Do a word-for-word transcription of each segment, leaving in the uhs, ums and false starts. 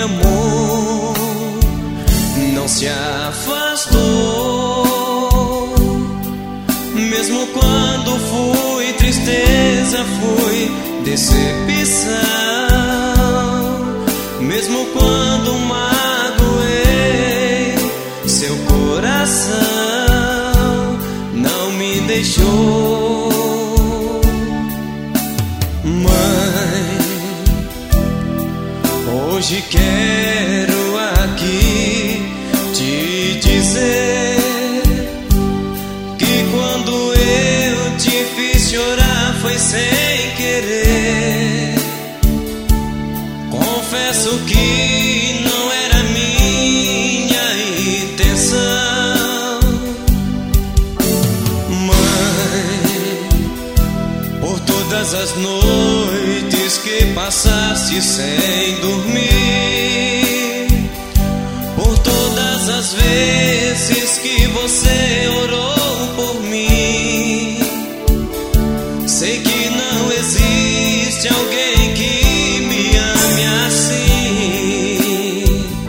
amor não se afastou. Mesmo quando fui tristeza, fui decepção. Mesmo quando magoei seu coração, não me deixou. Mãe, hoje quero aqui te dizer que quando eu te fiz chorar foi sem querer. Confesso que não era minha intenção. Mãe, por todas as noites que passaste sem dormir, por todas as vezes que você orou por mim, sei que não existe alguém que me ame assim.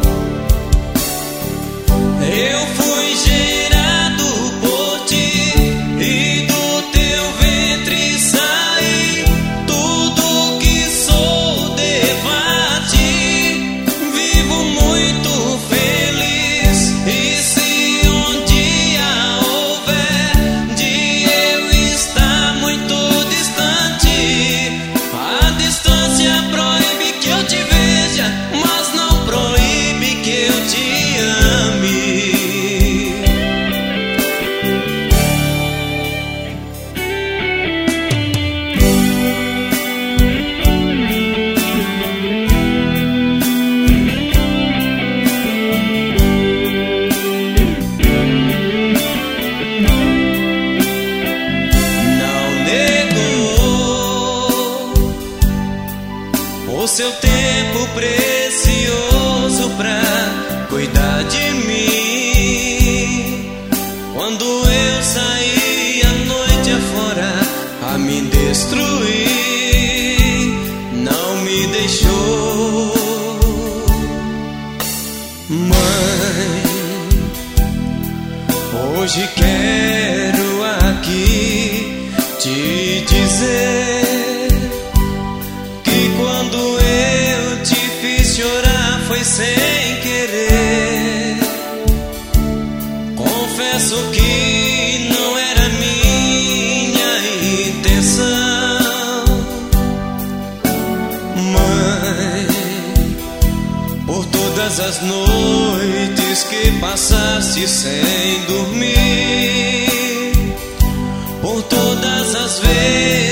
Eu fui gerado por ti e do teu ventre saí. Tudo que sou devo a ti. Vivo muito feliz, e se um dia houver de eu estar muito distante, a distância proíbe que eu te veja, mas não proíbe que eu te ame. Não negou o seu tempo precioso pra cuidar de mim. Quando eu saí a noite afora a me destruir, não me deixou. Mãe, hoje quero aqui te dizer que quando eu te fiz chorar foi sem querer. Confesso que não era minha intenção. Mãe, por todas as noites que passaste sem dormir, por todas as vezes